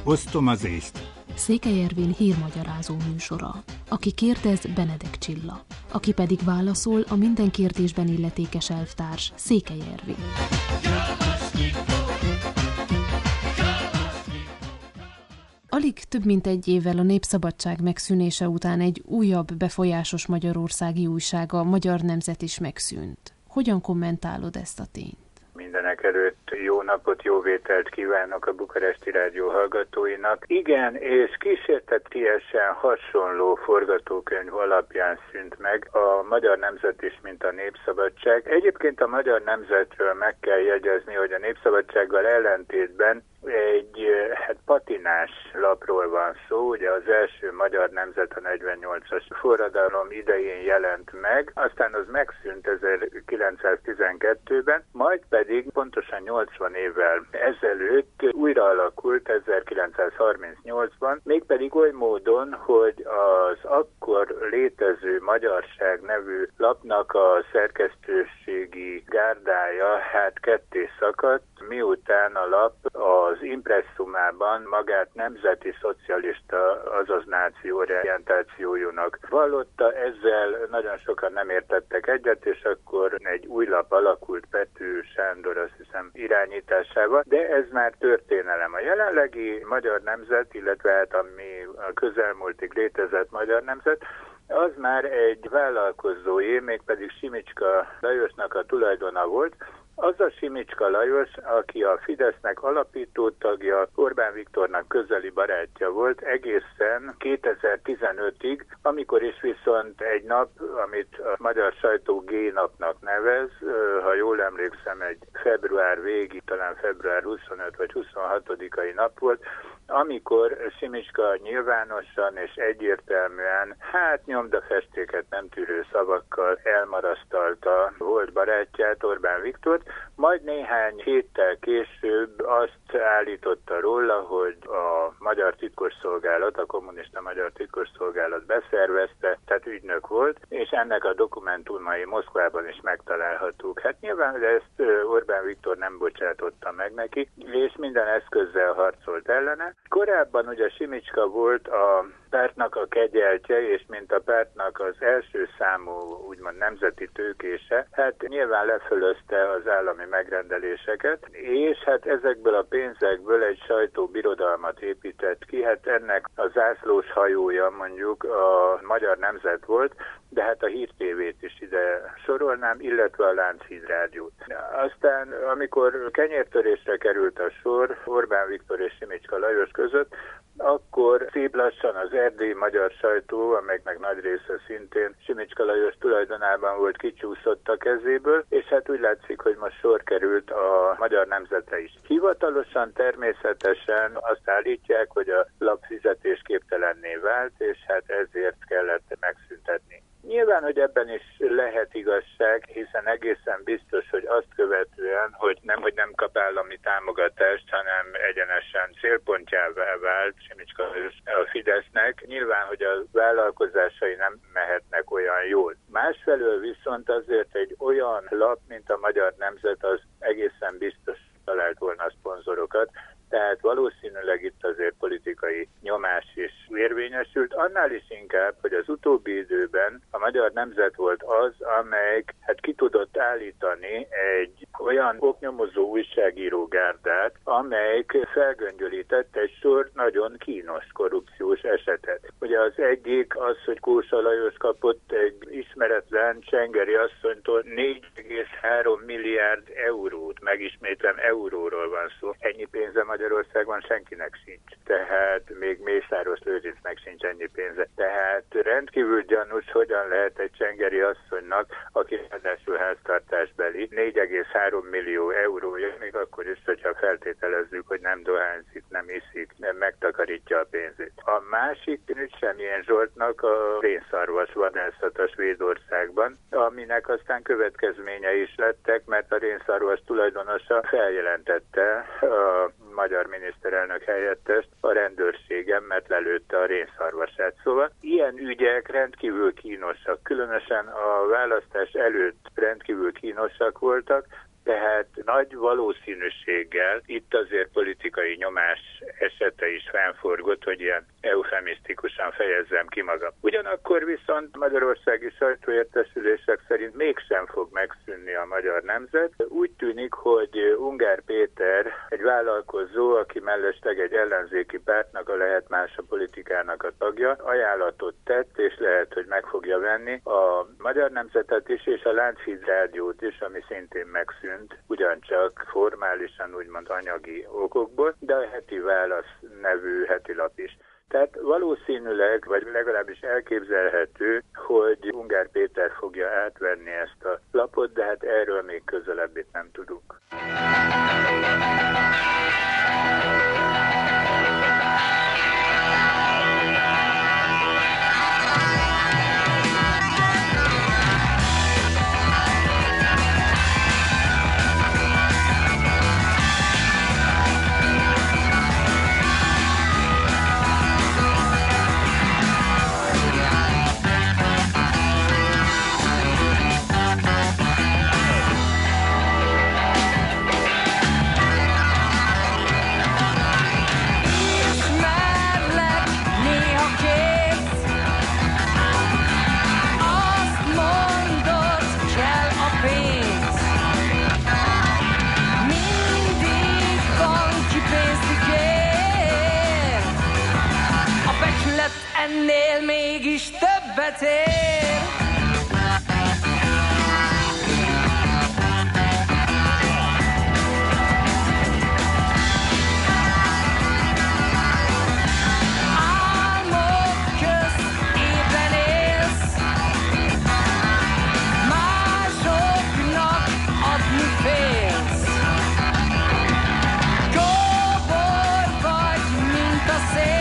Osztom az észt. Székely Ervin hírmagyarázó műsora. Aki kérdez, Benedek Csilla. Aki pedig válaszol, a minden kérdésben illetékes elvtárs, Székely Ervin. Alig több mint egy évvel a Népszabadság megszűnése után egy újabb befolyásos magyarországi újság, a Magyar Nemzet is megszűnt. Hogyan kommentálod ezt a tényt? Mindenekelőtt jó napot, jó vételt kívánok a Bukaresti Rádió hallgatóinak. Igen, és kísértetiesen hasonló forgatókönyv alapján szűnt meg a Magyar Nemzet is, mint a Népszabadság. Egyébként a Magyar Nemzetről meg kell jegyezni, hogy a Népszabadsággal ellentétben egy patinás lapról van szó, ugye az első Magyar Nemzet a 48-as forradalom idején jelent meg, aztán az megszűnt 1912-ben, majd pedig pontosan 80 évvel ezelőtt újra alakult 1938-ban, mégpedig oly módon, hogy az akkor létező Magyarság nevű lapnak a szerkesztőségi gárdája ketté szakadt, miután a lap az impresszumában magát nemzeti szocialista, azaz nációorientációjúnak vallotta, ezzel nagyon sokan nem értettek egyet, és akkor egy új lap alakult Pető Sándor, azt hiszem, irányításával, de ez már történelem. A jelenlegi Magyar Nemzet, illetve ami a közelmúltig létezett Magyar Nemzet, az már egy vállalkozóé, mégpedig Simicska Lajosnak a tulajdona volt. Az a Simicska Lajos, aki a Fidesznek alapító tagja, Orbán Viktornak közeli barátja volt egészen 2015-ig, amikor is viszont egy nap, amit a magyar sajtó G-napnak nevez, ha jól emlékszem, egy február végi, talán február 25 vagy 26-ai nap volt, amikor Simicska nyilvánosan és egyértelműen, nyomdafestéket nem tűrő szavakkal elmarasztalta volt barátját, Orbán Viktort, majd néhány héttel később azt állította róla, hogy a magyar titkosszolgálat, a kommunista magyar titkosszolgálat beszervezte, tehát ügynök volt, és ennek a dokumentumai Moszkvában is megtalálhatók. Nyilván, hogy ezt Orbán Viktor nem bocsátotta meg neki, és minden eszközzel harcolt ellene. Korábban ugye Simicska volt a pártnak a kegyeltje, és mint a pártnak az első számú, úgymond nemzeti tőkése, nyilván lefölözte az állami megrendeléseket, és ezekből a pénzekből egy sajtóbirodalmat épített ki, ennek a zászlós hajója mondjuk a Magyar Nemzet volt, de a Hír TV-t is ide sorolnám, illetve a Lánchíd Rádiót. Aztán, amikor kenyértörésre került a sor Orbán Viktor és Simicska Lajos között, akkor szép lassan az erdélyi magyar sajtó, amelynek nagy része szintén Simicska Lajos tulajdonában volt, kicsúszott a kezéből, és úgy látszik, hogy most sor került a Magyar Nemzetre is. Hivatalosan természetesen azt állítják, hogy a lap fizetésképtelenné vált, és ezért kellett megszüntetni. Nyilván, hogy ebben is lehet igazság, hiszen egészen biztos, hogy azt követően, hogy nem kap állami támogatást, hanem egyenesen célpontjává vált Simicska a Fidesznek, nyilván, hogy a vállalkozásai nem mehetnek olyan jól. Másfelől viszont azért egy olyan lap, mint a Magyar Nemzet, az egészen biztos talált volna a szponzorokat, tehát valószínűleg itt azért politikai nyomás is érvényesült, annál is inkább, hogy az utóbbi időben a Magyar Nemzet volt az, amelyik ki tudott állítani egy olyan oknyomozó újságírógárdát, amelyik felgöngyölített egy sor nagyon kínos korrupciós esetet. Ugye az egyik az, hogy Kósa Lajos kapott egy ismeretlen csengeri asszonytól 4,3 milliárd eurót, megismétlem, euróról van szó. Ennyi pénze Magyarországon senkinek sincs. Tehát még Mészáros Lőrincnek sincs ennyi pénze. Tehát rendkívül gyanús, hogyan lehet egy csengeri asszonynak, aki ráadásul háztartásbeli, 4,3 millió eurója, még akkor is, hogyha feltételezzük, hogy nem dohányzik, nem iszik, nem megtakarítja a pénzét. A másik Semmilyen Zsoltnak a rénszarvas vadászata Svédországban, aminek aztán következménye is lettek, mert a rénszarvas tulajdonosa feljelentette a magyar miniszterelnök helyettest a rendőrségen, mert lelőtte a rénszarvasát. Szóval ilyen ügyek rendkívül kínosak, különösen a választás előtt rendkívül kínosak voltak, Tehát nagy valószínűséggel itt azért politikai nyomás esete is fennforgott, hogy ilyen eufemisztikusan fejezzem ki magam. Ugyanakkor viszont magyarországi sajtóértesülések szerint mégsem fog megszűnni a magyar nemzet. Úgy tűnik, hogy Ungár Péter egy vállalkozó, aki mellesleg egy ellenzéki pártnak, a Lehet Más a politikának a tagja, ajánlatot tett, és lehet, hogy meg fogja venni a Magyar Nemzetet is, és a Lánchíd Rádiót is, ami szintén megszűnt, ugyancsak formálisan, úgymond anyagi okokból, de a Heti Válasz nevű hetilap is. Tehát valószínűleg, vagy legalábbis elképzelhető, hogy Ungár Péter fogja átvenni ezt a lapot, de hát erről még közelebbit nem tudunk. Ennél mégis többet ér. Álmok közt ébren élsz, másoknak adni félsz. Kóbor vagy, mint a szél.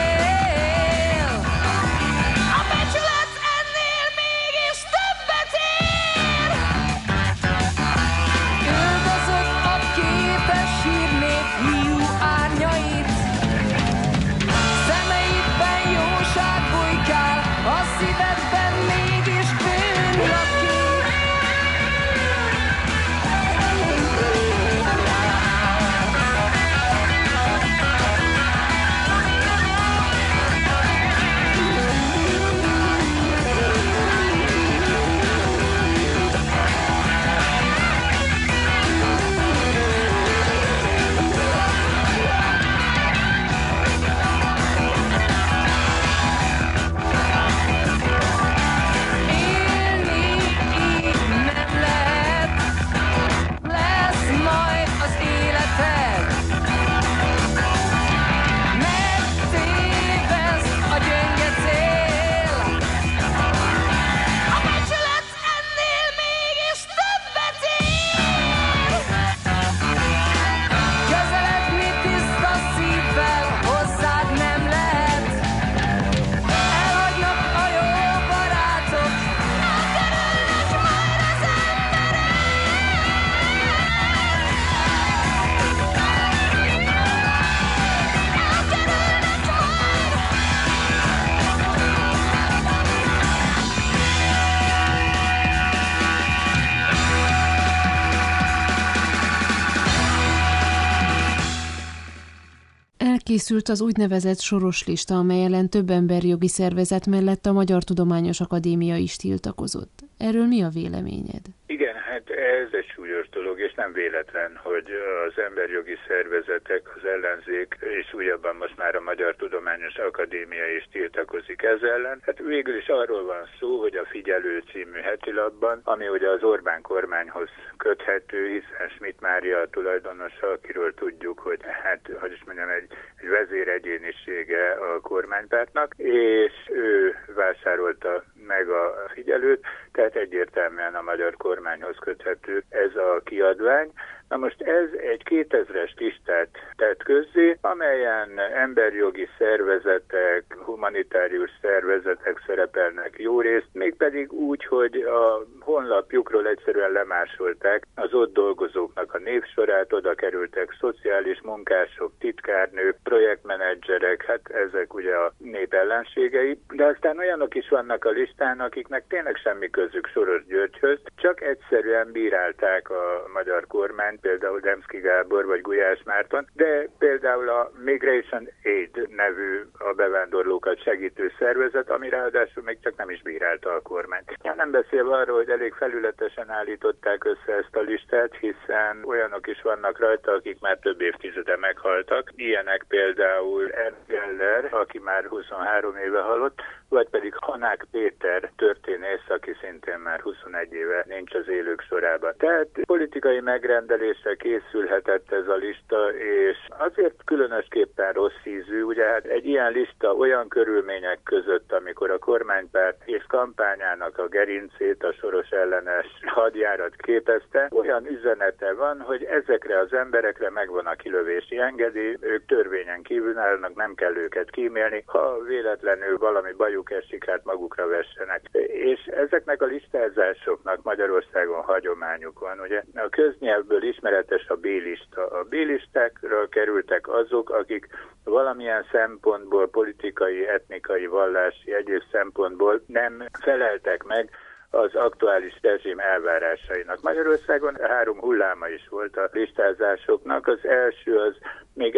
Készült az úgynevezett soros lista, amely ellen több emberjogi szervezet mellett a Magyar Tudományos Akadémia is tiltakozott. Erről mi a véleményed? Igen, hát ez egy súlyos dolog, és nem véletlen, hogy az emberjogi szervezetek, az ellenzék, és újabban most már a Magyar Tudományos Akadémia is tiltakozik ez ellen. Hát végül is arról van szó, hogy a Figyelő című hetilapban, ami ugye az Orbán kormányhoz köthető, hiszen Schmidt Mária a tulajdonosa, akiről tudjuk, hogy egy vezéregyénisége a kormánypártnak, és ő vásárolta meg a Figyelőt, tehát egyértelműen a magyar kormányhoz köthető ez a kiadvány. Na most ez egy 2000-es listát tett közzé, amelyen emberjogi szervezetek, humanitárius szervezetek szerepelnek jó részt, mégpedig úgy, hogy a honlapjukról egyszerűen lemásolták az ott dolgozóknak a névsorát, oda kerültek szociális munkások, titkárnők, projektmenedzserek, hát ezek ugye a nép ellenségei, de aztán olyanok is vannak a listán, akiknek tényleg semmi közük Soros Györgyhöz, csak egyszerűen bírálták a magyar kormányt, kormányt, például Demszky Gábor vagy Gulyás Márton, de például a Migration Aid nevű a bevándorlókat segítő szervezet, ami ráadásul még csak nem is bírálta a kormányt. Nem beszélve arról, hogy elég felületesen állították össze ezt a listát, hiszen olyanok is vannak rajta, akik már több évtizede meghaltak. Ilyenek például Geller, aki már 23 éve halott, vagy pedig Hanák Péter történész, aki szintén már 21 éve nincs az élők sorában. Tehát politikai megrendelésre készülhetett ez a lista, és azért különösképpen rossz ízű, ugye hát egy ilyen lista olyan körülmények között, amikor a kormánypárt és kampányának a gerincét a Soros ellenes hadjárat képezte, olyan üzenete van, hogy ezekre az emberekre megvan a kilövési engedély, ők törvényen kívül állnak, nem kell őket kímélni, ha véletlenül valami bajuk esik, hát magukra vessenek. És ezeknek a listázásoknak Magyarországon hagyományuk van. Ugye a köznyelvből ismeretes a B-lista. A B-listákra kerültek azok, akik valamilyen szempontból, politikai, etnikai, vallási, egyéb szempontból nem feleltek meg az aktuális rezsim elvárásainak. Magyarországon 3 hulláma is volt a listázásoknak. Az első az még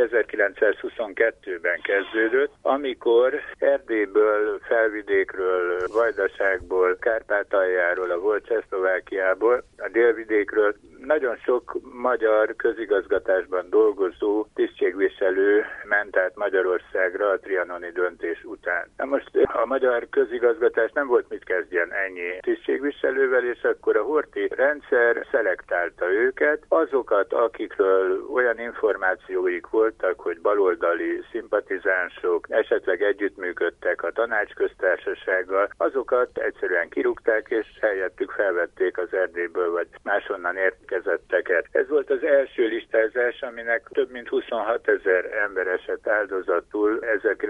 1922-ben kezdődött, amikor Erdélyből, Felvidékről, Vajdaságból, Kárpátaljáról, a volt Csehszlovákiából, a délvidékről nagyon sok magyar közigazgatásban dolgozó tisztségviselő ment át Magyarországra a trianoni döntés után. Na most a magyar közigazgatás nem volt mit kezdjen ennyi tisztségviselővel, és akkor a Horthy rendszer szelektálta őket, azokat, akikről olyan információik voltak, hogy baloldali szimpatizánsok esetleg együttműködtek a tanácsköztársasággal, azokat egyszerűen kirúgták, és helyettük felvették az Erdélyből vagy máshonnan érkezetteket. Ez volt az első listázás, aminek több mint 26 000 ember esett áldozatul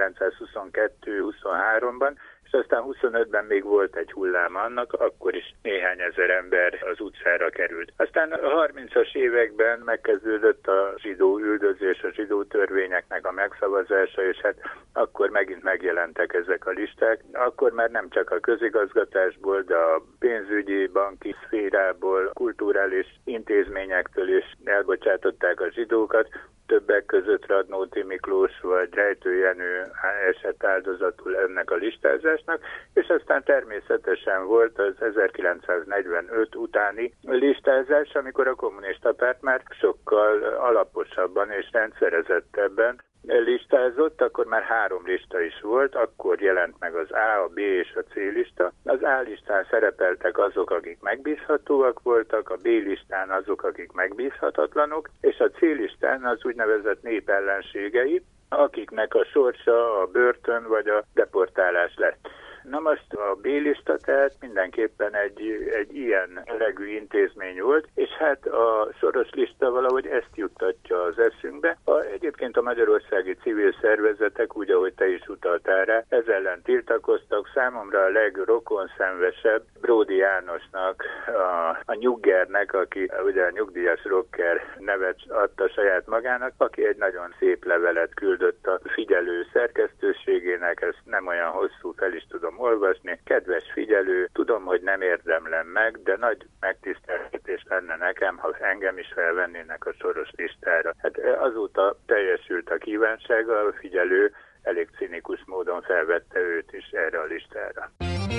1922-23-ban, és aztán 25-ben még volt egy hullám annak, akkor is néhány ezer ember az utcára került. Aztán a 30-as években megkezdődött a zsidó üldözés, a zsidó törvényeknek a megszavazása, és hát akkor megint megjelentek ezek a listák. Akkor már nem csak a közigazgatásból, de a pénzügyi, banki szférából, kulturális intézményektől is elbocsátották a zsidókat. Többek között Radnóti Miklós vagy Rejtő Jenő esett áldozatul ennek a listázásnak, és aztán természetesen volt az 1945 utáni listázás, amikor a kommunista párt már sokkal alaposabban és rendszerezettebben listázott, akkor már 3 lista is volt, akkor jelent meg az A, a B és a C lista. Az A listán szerepeltek azok, akik megbízhatóak voltak, a B listán azok, akik megbízhatatlanok, és a C listán az úgynevezett népellenségei, akiknek a sorsa a börtön vagy a deportálás lett. Na most a B-lista tehát mindenképpen egy ilyen elegű intézmény volt, és hát a Soros lista valahogy ezt juttatja az eszünkbe. Egyébként a magyarországi civil szervezetek, úgy ahogy te is utaltál rá, ez ellen tiltakoztak. Számomra a legrokonszenvesebb Bródi Jánosnak, a nyuggernek, aki ugye a nyugdíjas rocker nevet adta saját magának, aki egy nagyon szép levelet küldött a figyelő szerkesztőségének, ezt nem olyan hosszú, fel is tudom olvasni. Kedves figyelő, tudom, hogy nem érdemlem meg, de nagy megtiszteltetés lenne nekem, ha engem is felvennének a Soros listára. Hát azóta teljesült a kívánsága, a figyelő elég cinikus módon felvette őt is erre a listára.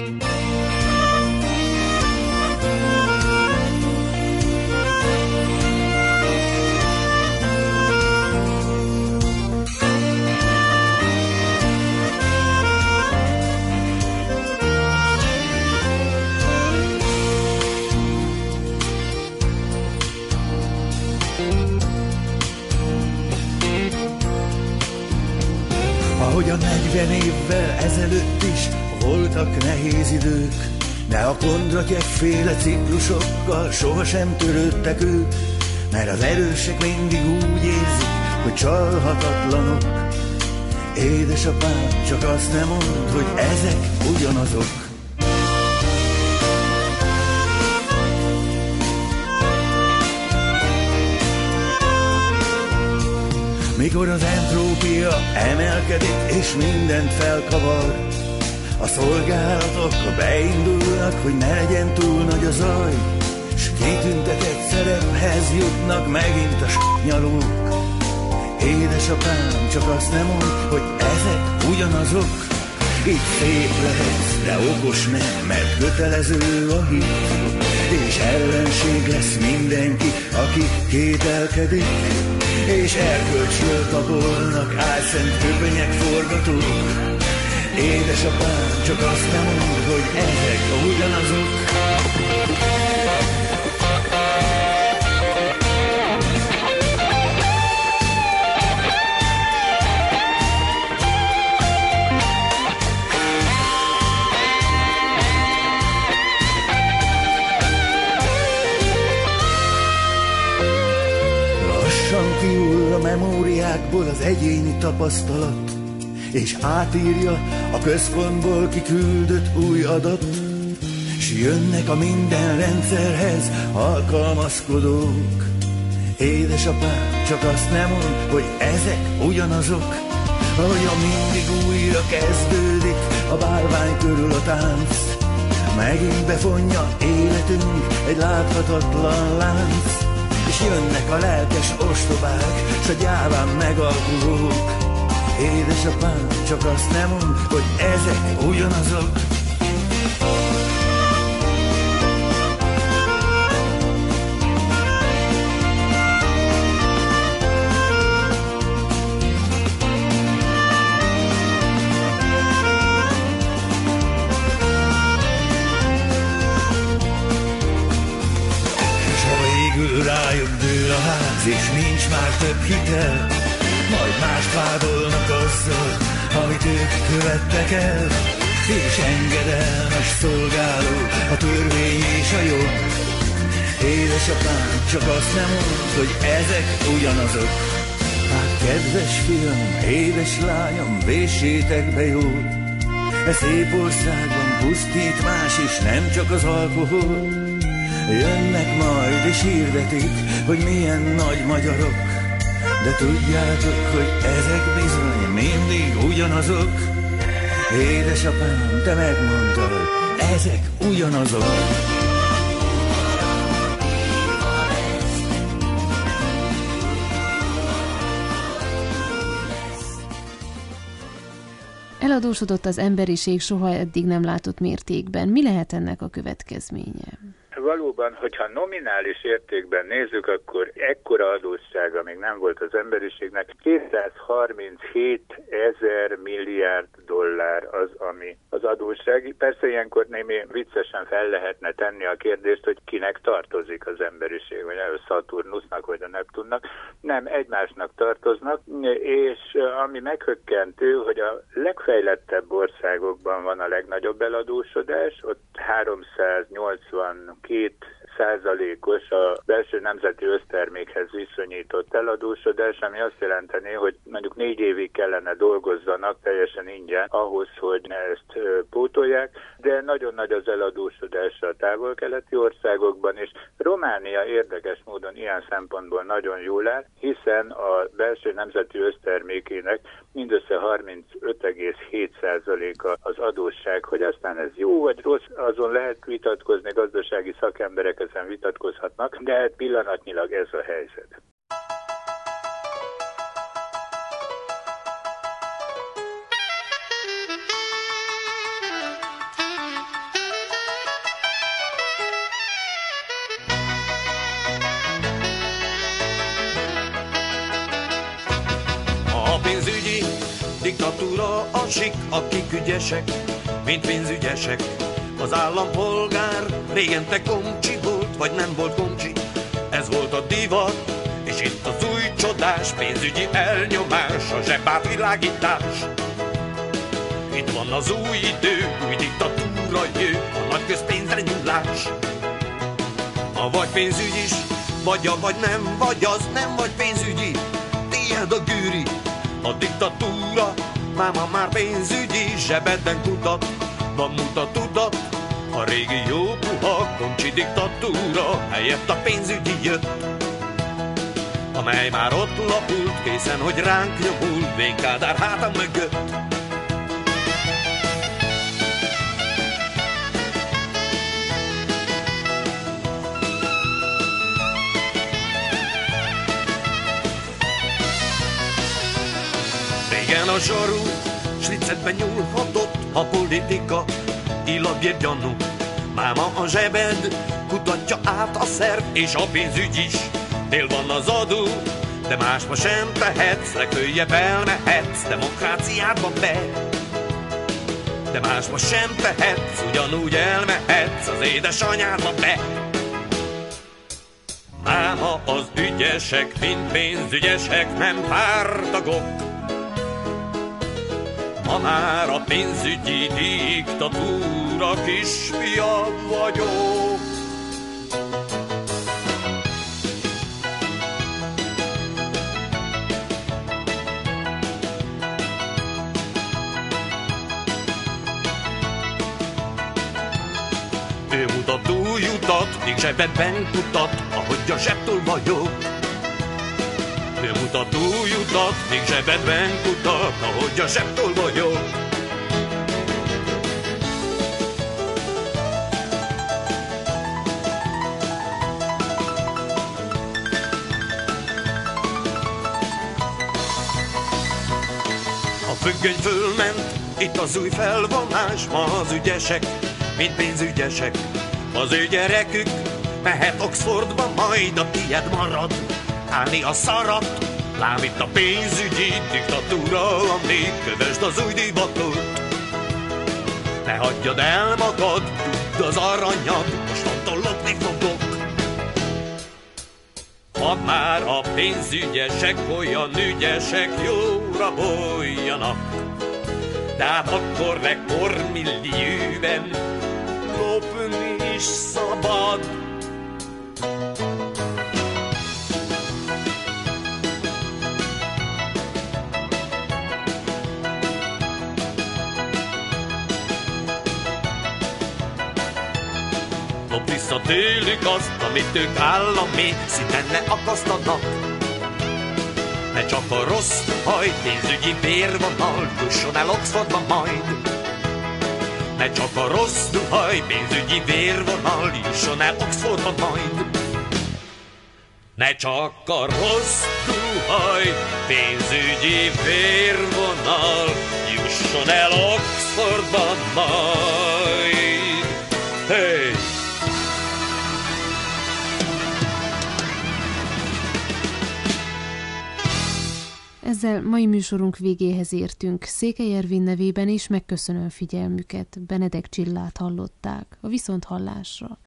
Ahogy a 40 évvel ezelőtt is voltak nehéz idők, de a Kondratyek-féle ciklusokkal sohasem törődtek ők, mert az erősek mindig úgy érzik, hogy csalhatatlanok. Édesapám, csak azt nem mondd, hogy ezek ugyanazok. Mikor az entrópia emelkedik és mindent felkavar, a szolgálatok beindulnak, hogy ne legyen túl nagy a zaj, s kitüntetett szerephez jutnak megint a nyalók. Édesapám, csak azt nem mond, hogy ezek ugyanazok. Itt szép lehetsz, de okos nem, mert kötelező a hit. És ellenség lesz mindenki, aki kételkedik. És erkölcsről tapolnak álszent köpenyek forgatók. Édesapám, csak azt nem mond, hogy ezek ugyanazok. Lassan kihull a memóriákból az egyéni tapasztalat, és átírja a központból kiküldött új adat, s jönnek a minden rendszerhez alkalmazkodók. Édesapám, csak azt nem mond, hogy ezek ugyanazok. Ahogyan mindig újra kezdődik a bálvány körül a tánc, megint befonja életünk egy láthatatlan lánc. És jönnek a lelkes ostobák, s a gyáván megalkulók. Édesapám, csak azt nem mond, hogy ezek ugyanazok. És ha végül rájuk dől a ház, és nincs már több hitel, majd mást vádolnak azzal, amit ők követtek el. És engedelmes szolgáló a törvény és a jog. Édesapám, csak azt nem mond, hogy ezek ugyanazok. Hát kedves fiam, édes lányom, véssétek be jól. E szép országban pusztít más is, nem csak az alkohol. Jönnek majd és hirdetik, hogy milyen nagy magyarok. De tudjátok, hogy ezek bizony mindig ugyanazok. Édesapám, te megmondtad, ezek ugyanazok. Eladósodott az emberiség soha eddig nem látott mértékben. Mi lehet ennek a következménye? Valóban, hogyha nominális értékben nézzük, akkor ekkora adóssága még nem volt az emberiségnek. 237 000 milliárd dollár az, ami az adósság. Persze ilyenkor némi viccesen fel lehetne tenni a kérdést, hogy kinek tartozik az emberiség, vagy a Saturnusnak, vagy a Neptunnak. Nem, egymásnak tartoznak, és ami meghökkentő, hogy a legfejlettebb országokban van a legnagyobb eladósodás, ott 382% a belső nemzeti össztermékhez viszonyított eladósodás, ami azt jelenteni, hogy mondjuk 4 évig kellene dolgozzanak teljesen ingyen ahhoz, hogy ne ezt pótolják, de nagyon nagy az eladósodás a távol-keleti országokban, és Románia érdekes módon ilyen szempontból nagyon jól áll, hiszen a belső nemzeti össztermékének mindössze 35,7% az adósság. Hogy aztán ez jó vagy rossz, azon lehet vitatkozni, gazdasági szakemberek ezen vitatkozhatnak, de hát pillanatnyilag ez a helyzet. A pénzügyi diktatúra a sik, akik ügyesek, mint pénzügyesek. Az állampolgár régen te komcsi volt, vagy nem volt komcsi. Ez volt a divat, és itt az új csodás, pénzügyi elnyomás, a zsebátvilágítás. Itt van az új idő, új diktatúra jő, a nagy közpénzre nyúlás. Ha vagy pénzügy is, vagy nem, vagy az nem vagy pénzügyi, tiéd a gűri, a diktatúra, máma már pénzügyi, zsebedben kutat, van mutatudat, a régi jó puha komcsi diktatúra, helyett a pénzügyi jött, amely már ott lapult, készen, hogy ránk nyomul, Vén-Kádár háta mögött. a zsaru, slicetben nyúlhatott a politika, illagér gyanú. Máma a zsebed, kutatja át a szerv és a pénzügy is. Dél van az adó, de másba sem tehetsz, legfőjebb elmehetsz demokráciádba be. De másba sem tehetsz, ugyanúgy elmehetsz az édesanyádba be. Máma az ügyesek, mint pénzügyesek, nem pártagok. Ma már a pénzügyi diktatúra kisfia vagyok. Ő mutat új utat, még zsebedben kutat, ahogy a zsebtől vagyok. Ő mutat új utat, még zsebedben kutat, ahogy a zsebtől vagyok. A függöny fölment, itt az új felvonás, ma az ügyesek, mint pénzügyesek. Az ő gyerekük mehet Oxfordba, majd a tied marad. Állni a szarat, lám itt a pénzügyi diktatúra, amíg kövesd az új divatot. Ne hagyjad el magad, tudd az aranyad, mostantól lopni fogok. Ha már a pénzügyesek olyan ügyesek, jó raboljanak, de hát akkor rekordmillióben lopni is szabad. Lop vissza tőlük azt, amit ők állami szinten ne akasztanak. Ne csak a rossz haj, pénzügyi vérvonal jusson el Oxfordba majd. Ne csak a rossz duhaj, pénzügyi vérvonal jusson el Oxfordba majd. Ne csak a rossz duhaj, pénzügyi vérvonal jusson el Oxfordba majd. Hey! Ezzel mai műsorunk végéhez értünk. Székely Ervin nevében is megköszönöm figyelmüket. Benedek Csillát hallották. A viszonthallásra.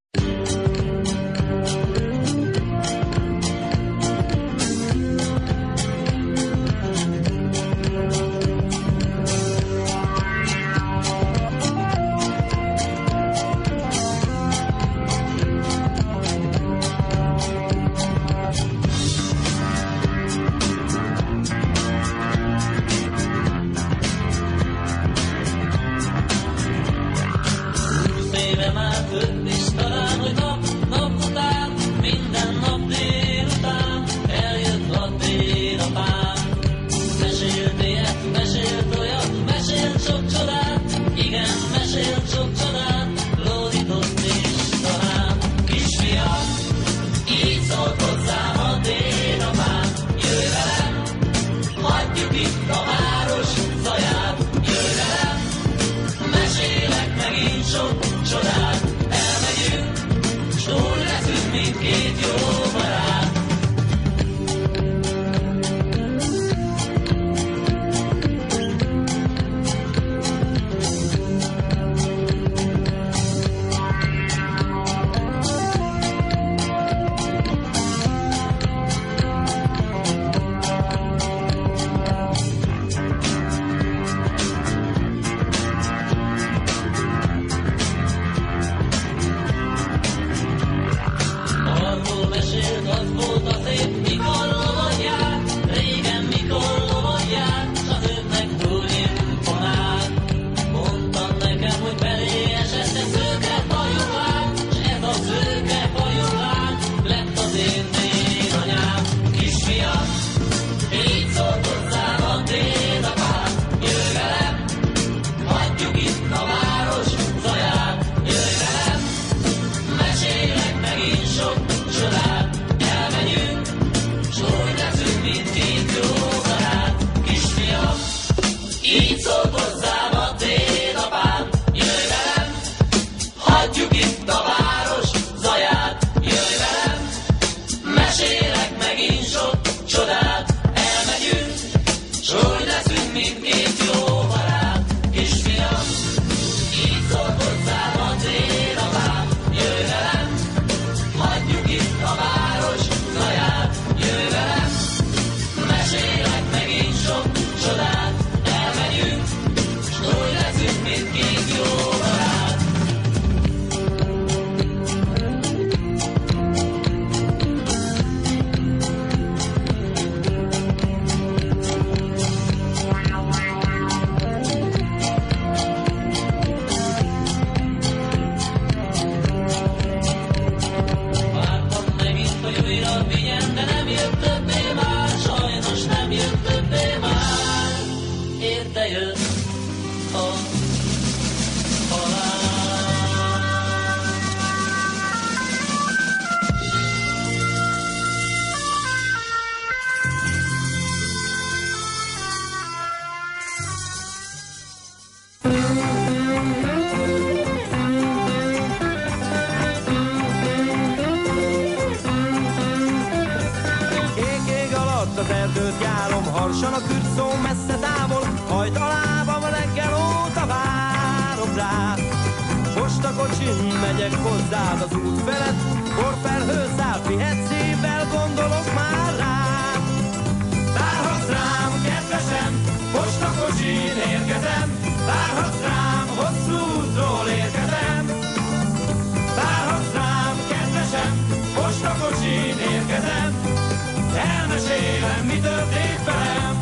Itt az erdőt járom, harsan a kürtszó messze távol, hajt a lábam reggel óta várom rád. Postakocsin megyek hozzád az út felett, borfelhő száll, pihenc szívvel gondolok már rád. Várhatsz rám, kedvesem, postakocsin érkezem, várhatsz rám, hosszú útról érkezem. Várhatsz rám, kedvesem, postakocsin érkezem, elmesélem, mi történt velem.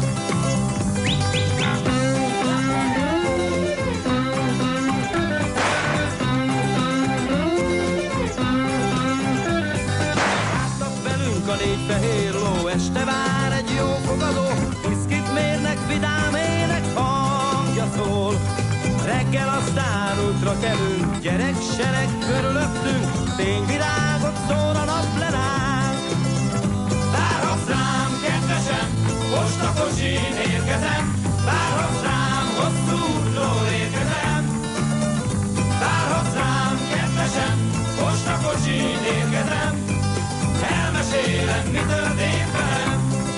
A négy fehér ló, este vár egy jó fogadó, viszkit mérnek, vidám ének hangja szól. Reggel aztán útra kelünk, gyereksereg körülöttünk, fényvirágot szól a naplenánk. Várhatsz rám, kedvesem, postakocsin érkezem, várhatsz rám, hosszú útról érkezem. Várhatsz rám, kedvesem, postakocsin érkezem, elmesélem, mi történt velem.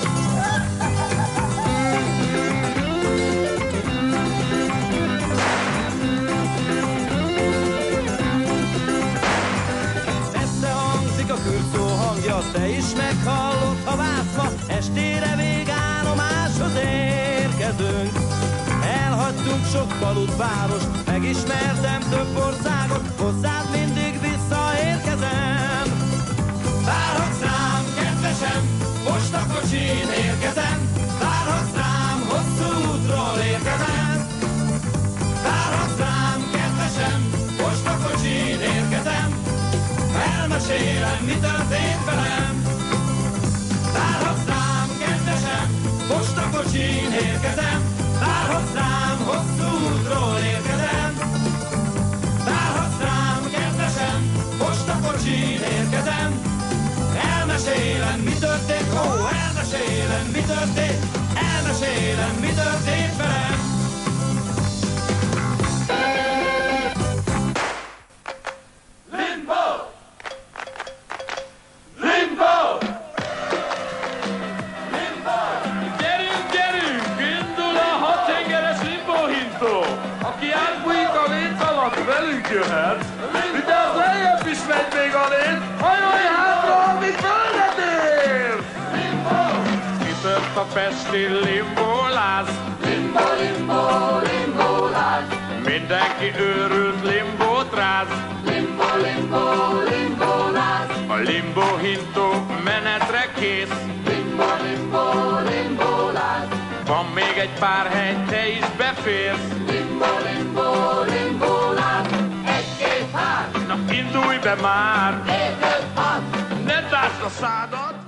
Messze hangzik a kürtszó hangja, te is meghallod, ha vársz ma, estére végállomáshoz érkezünk. Elhagytunk sok falut, város, megismertem több országot, hozzád mindig visszaérkezem. Várhatsz rám, kedvesem, postakocsin érkezem, várhatsz rám, hosszú útról érkezem. Várhatsz rám, kedvesem, postakocsin érkezem, elmesélem, mi történt velem. Várhatsz rám, kedvesem, postakocsin érkezem, várhatsz rám, hosszú útról érkezem. Várhatsz rám, kedvesem, postakocsin érkezem, elmesélem, mi történt, elmesélem, mi történt, elmesélem, mi történt velem. Limbo! Limbo! Limbo! Gyerünk, gyerünk! Indul a hadtengeres limbo-hintó! Aki átbújik a lét alatt, velünk jöhet, de az lejjebb is megy még a lét, hajolj hátra, ami földet ér! Limbo! Kitört a pesti limboláz, Limbo, limbo, limboláz. mindenki őrült limbót ráz. Limbo, limbo, limboláz. A limbo-hintó menetre kész, Limbo, limbo, limboláz. van még egy pár hely, te is beférsz. Limbo, limbo, limboláz. 1, 2, 3. Na indulj be már, 4, 5, 6. ne tásd a szádat,